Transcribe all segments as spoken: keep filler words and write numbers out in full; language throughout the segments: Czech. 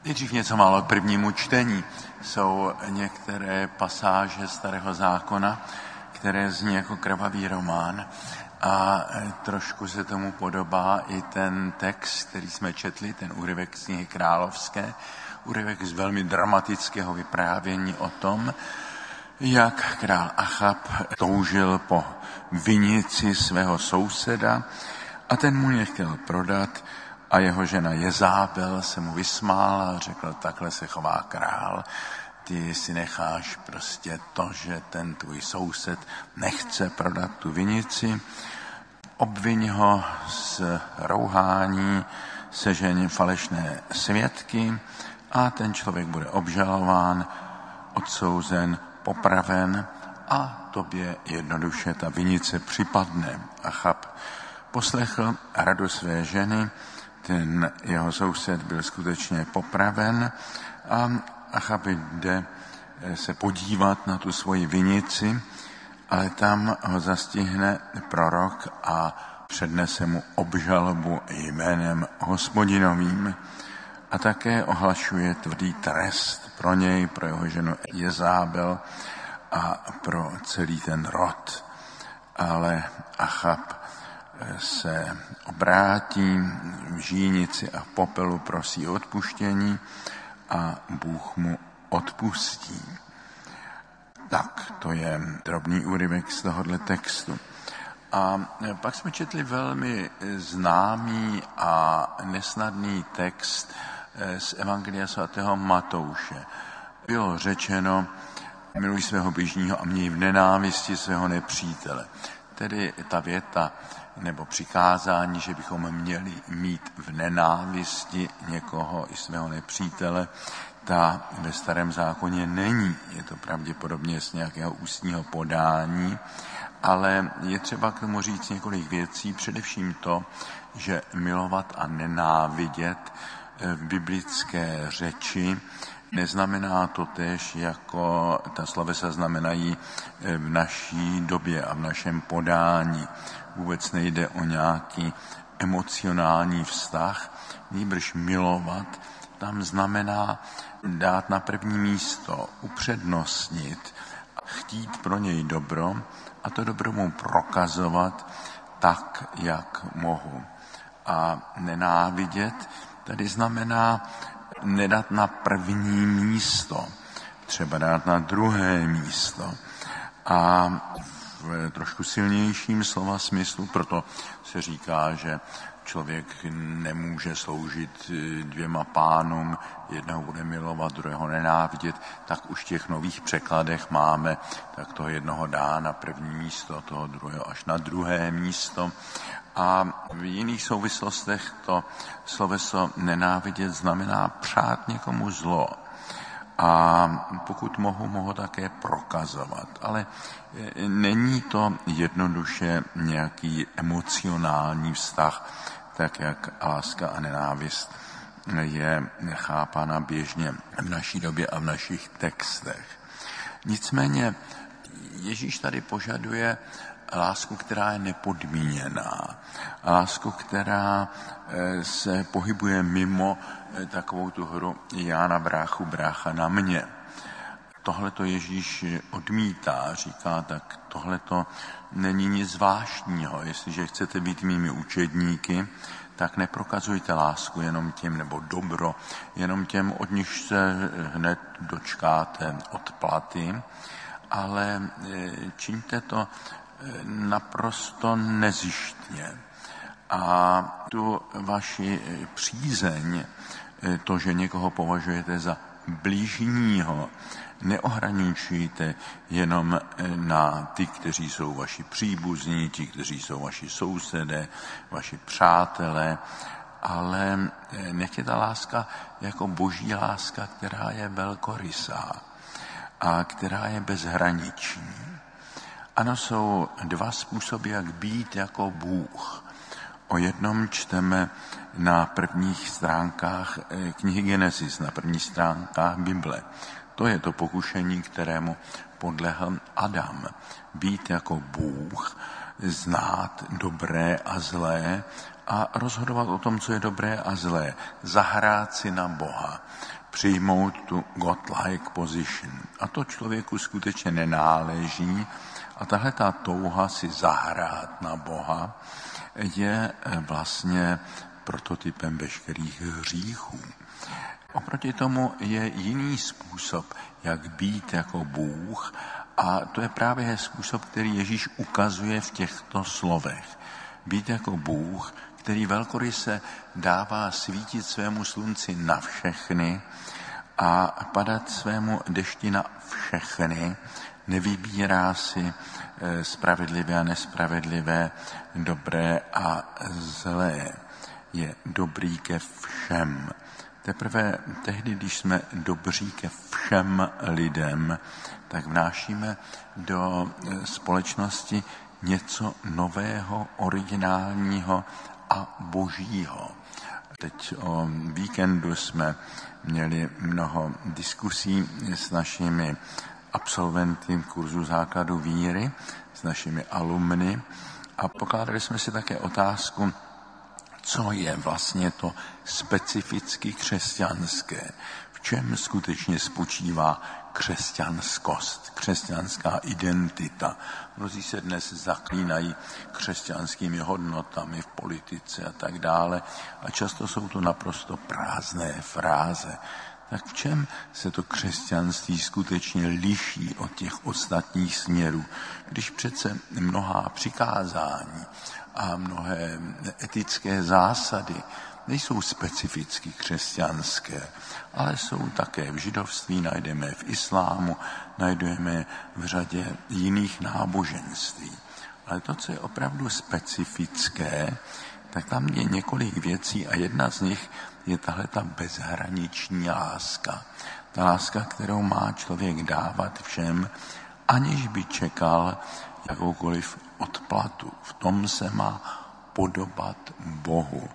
Nejdřív něco málo k prvnímu čtení. Jsou některé pasáže Starého zákona, které zní jako krvavý román a trošku se tomu podobá i ten text, který jsme četli, ten úryvek z knihy Královské, úryvek z velmi dramatického vyprávění o tom, jak král Achab toužil po vinici svého souseda a ten mu je chtěl prodat a jeho žena Jezábel se mu vysmála a řekla, takhle se chová král, ty si necháš prostě to, že ten tvůj soused nechce prodat tu vinici, obviň ho z rouhání, sežeň falešné svědky a ten člověk bude obžalován, odsouzen, popraven a tobě jednoduše ta vinice připadne. Achab poslechl radu své ženy, ten jeho soused byl skutečně popraven a Achab jde se podívat na tu svoji vinici, ale tam ho zastihne prorok a přednese mu obžalobu jménem Hospodinovým a také ohlašuje tvrdý trest pro něj, pro jeho ženu Jezábel a pro celý ten rod. Ale Achab se obrátí v žínici a v popelu, prosí o odpuštění a Bůh mu odpustí. Tak, to je drobný úryvek z tohohle textu. A pak jsme četli velmi známý a nesnadný text z Evangelia svatého Matouše. Bylo řečeno, miluj svého bližního a měj v nenávisti svého nepřítele. Tedy ta věta nebo přikázání, že bychom měli mít v nenávisti někoho i svého nepřítele, ta ve Starém zákoně není. Je to pravděpodobně z nějakého ústního podání, ale je třeba k tomu říct několik věcí, především to, že milovat a nenávidět v biblické řeči neznamená to též, jako ta slovesa znamenají v naší době a v našem podání. Vůbec nejde o nějaký emocionální vztah, nýbrž milovat tam znamená dát na první místo, upřednostnit, chtít pro něj dobro a to dobro mu prokazovat tak, jak mohu. A nenávidět tady znamená nedat na první místo, třeba dát na druhé místo. A v trošku silnějším slova smyslu, proto se říká, že člověk nemůže sloužit dvěma pánům, jednoho bude milovat, druhého nenávidět, tak už v těch nových překladech máme, tak toho jednoho dá na první místo, toho druhého až na druhé místo. A v jiných souvislostech to sloveso nenávidět znamená přát někomu zlo. A pokud mohu, mohu také prokazovat. Ale není to jednoduše nějaký emocionální vztah, tak jak láska a nenávist je chápána běžně v naší době a v našich textech. Nicméně Ježíš tady požaduje lásku, která je nepodmíněná. Lásku, která se pohybuje mimo takovou tu hru já na bráchu, brácha na mě. Tohle to Ježíš odmítá, říká, tak tohle to není nic zvláštního. Jestliže chcete být mými učedníky, tak neprokazujte lásku jenom těm, nebo dobro, jenom těm, od nichž se hned dočkáte odplaty, ale čiňte to naprosto nezištně. A tu vaši přízeň, to, že někoho považujete za blížního, neohraničujte jenom na ty, kteří jsou vaši příbuzní, ti, kteří jsou vaši sousedé, vaši přátelé, ale nech je ta láska jako boží láska, která je velkorysá a která je bezhraniční. Ano, jsou dva způsoby, jak být jako Bůh. O jednom čteme na prvních stránkách knihy Genesis, na prvních stránkách Bible. To je to pokušení, kterému podlehl Adam. Být jako Bůh, znát dobré a zlé a rozhodovat o tom, co je dobré a zlé. Zahrát si na Boha, přijmout tu godlike position. A to člověku skutečně nenáleží. A tahle ta touha si zahrát na Boha je vlastně prototypem veškerých hříchů. Oproti tomu je jiný způsob, jak být jako Bůh, a to je právě způsob, který Ježíš ukazuje v těchto slovech. Být jako Bůh, který velkoryse dává svítit svému slunci na všechny a padat svému dešti na všechny, nevybírá si spravedlivé a nespravedlivé, dobré a zlé. Je dobrý ke všem. Teprve tehdy, když jsme dobří ke všem lidem, tak vnášíme do společnosti něco nového, originálního a božího. Teď o víkendu jsme měli mnoho diskusí s našimi absolventy kurzu základu víry, s našimi alumny a pokládali jsme si také otázku, co je vlastně to specificky křesťanské, v čem skutečně spočívá křesťanskost, křesťanská identita. Mnozí se dnes zaklínají křesťanskými hodnotami v politice a tak dále a často jsou to naprosto prázdné fráze. Tak v čem se to křesťanství skutečně liší od těch ostatních směrů, když přece mnohá přikázání a mnohé etické zásady nejsou specificky křesťanské, ale jsou také v židovství, najdeme v islámu, najdeme v řadě jiných náboženství. Ale to, co je opravdu specifické, tak tam je několik věcí a jedna z nich je tahle ta bezhraniční láska. Ta láska, kterou má člověk dávat všem, aniž by čekal jakoukoliv odplatu. V tom se má podobat Bohu.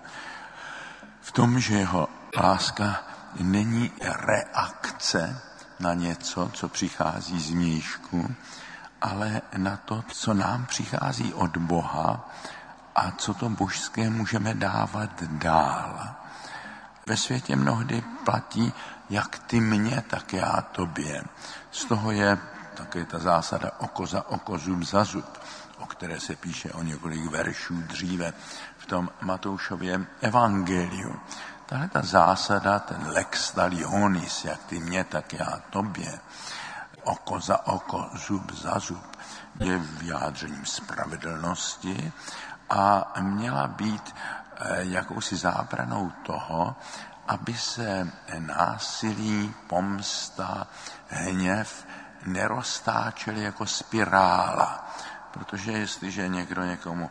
V tom, že jeho láska není reakce na něco, co přichází z vnějšku, ale na to, co nám přichází od Boha a co to božské můžeme dávat dál. Ve světě mnohdy platí, jak ty mě, tak já tobě. Z toho je také ta zásada oko za oko, zub za zub, o které se píše o několik veršů dříve v tom Matoušově evangeliu. Tahle ta zásada, ten lex talionis, jak ty mě, tak já tobě, oko za oko, zub za zub, je vyjádřením spravedlnosti a měla být jakousi zábranou toho, aby se násilí, pomsta, hněv neroztáčely jako spirála. Protože jestliže někdo někomu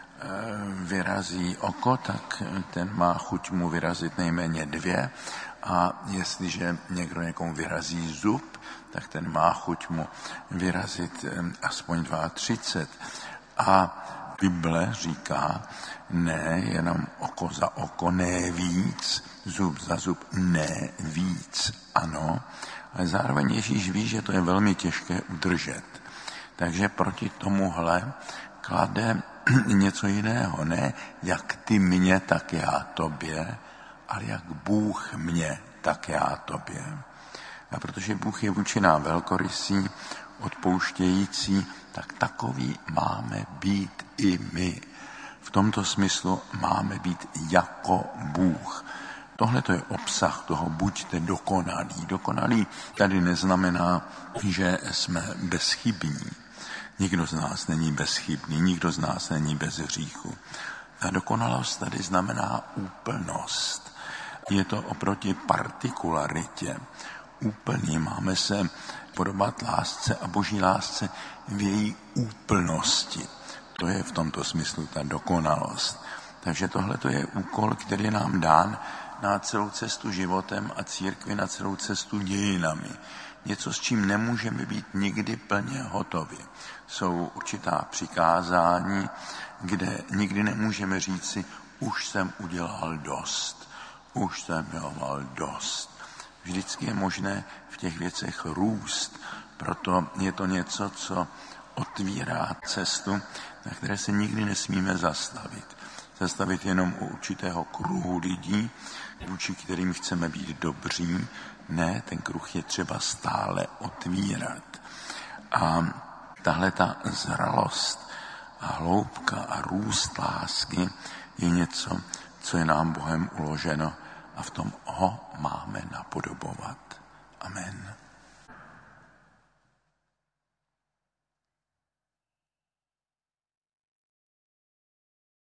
vyrazí oko, tak ten má chuť mu vyrazit nejméně dvě a jestliže někdo někomu vyrazí zub, tak ten má chuť mu vyrazit aspoň třicet dva. A Bible říká, ne jenom oko za oko, ne víc, zub za zub, ne víc, ano. Ale zároveň Ježíš ví, že to je velmi těžké udržet. Takže proti tomuhle klade něco jiného, ne jak ty mě, tak já tobě, ale jak Bůh mě, tak já tobě. A protože Bůh je vůči nám velkorysý, odpouštějící, tak takový máme být i my. V tomto smyslu máme být jako Bůh. Tohle to je obsah toho buďte dokonalí. Dokonalí tady neznamená, že jsme bezchybní. Nikdo z nás není bezchybný, nikdo z nás není bez hříchu. A dokonalost tady znamená úplnost. Je to oproti partikularitě. Úplný máme se podobat lásce a boží lásce v její úplnosti. To je v tomto smyslu ta dokonalost. Takže tohle je úkol, který je nám dán na celou cestu životem a církvi na celou cestu dějinami. Něco, s čím nemůžeme být nikdy plně hotovi. Jsou určitá přikázání, kde nikdy nemůžeme říci, už jsem udělal dost, už jsem miloval dost. Vždycky je možné v těch věcech růst, proto je to něco, co otvírá cestu, na které se nikdy nesmíme zastavit. zastavit jenom u určitého kruhu lidí, vůči kterým chceme být dobří. Ne, ten kruh je třeba stále otvírat. A tahle ta zralost a hloubka a růst lásky je něco, co je nám Bohem uloženo a v tom ho máme napodobovat. Amen.